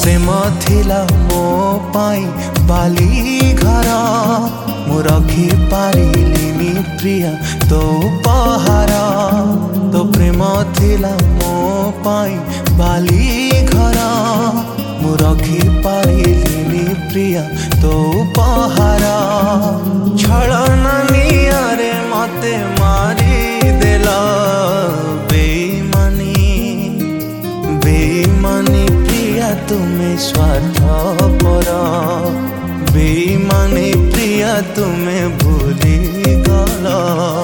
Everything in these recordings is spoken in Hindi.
प्रेम थिला मो पाई बाली घर मु रखी पारिलिनी प्रिया तो उपहार तो प्रेम थिला मो पाई बाली घर मु रखी पारिलिनी प्रिया तो उपहार छलना नियारे मते मारी देला बेईमानी प्रिया तुम्हें स्वार्थपर बेईमानी प्रिया तुम्हें भूली गला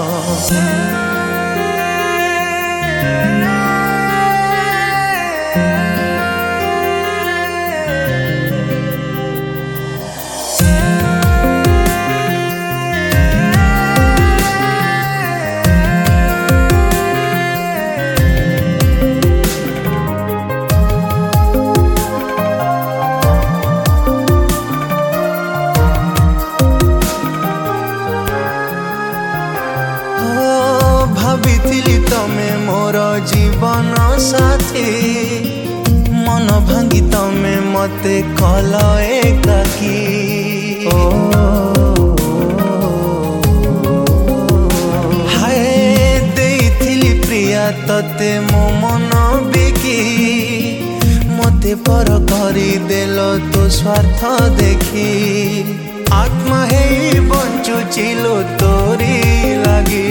भाविथिली तमे मोर जीवन साथी मन भांगी तमे मते कल एकाकी हाय देइथिली प्रिया तते मो मन बिकी मते पर करी देलो तो स्वार्थ देखी आत्मा है बंचुचिलो तोरी लगी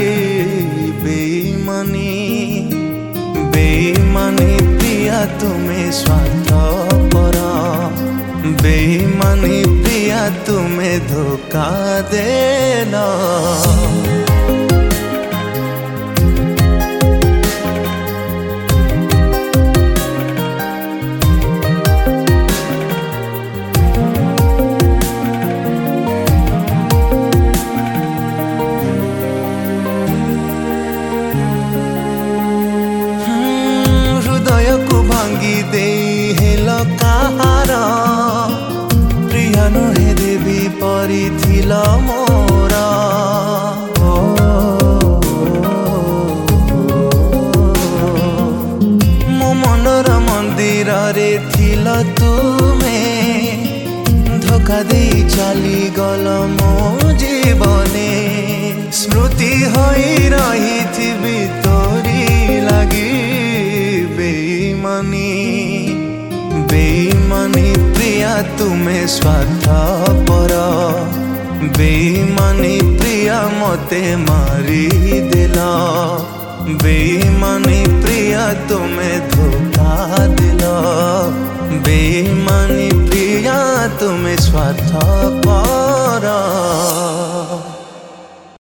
बेईमानी प्रिया तुम्हें स्वार्थपर बेईमानी प्रिया तुम्हें धोखा देना भांगी दे हेलो कहार प्रिया नुहे देवी परी थिला मोरा मो मनर मंदिर रे थिला तुमे धोखा दे चली गल मो जीवने स्मृति होई रही थी तोरी लगी बेईमानी प्रिया तुम्हें स्वार्थपर बेईमानी प्रिया मते मारी देला बेईमानी प्रिया तुम्हें धोखा दिला बेईमानी प्रिया तुम्हें स्वार्थपर।